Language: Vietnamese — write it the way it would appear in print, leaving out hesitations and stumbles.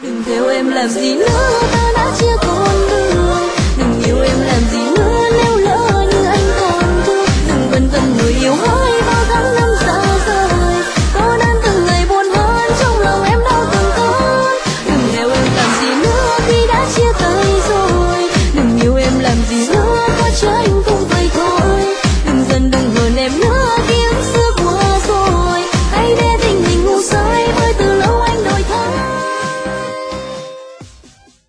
Đừng theo em làm gì nữa, ta đã chia con đường. Đừng yêu em làm gì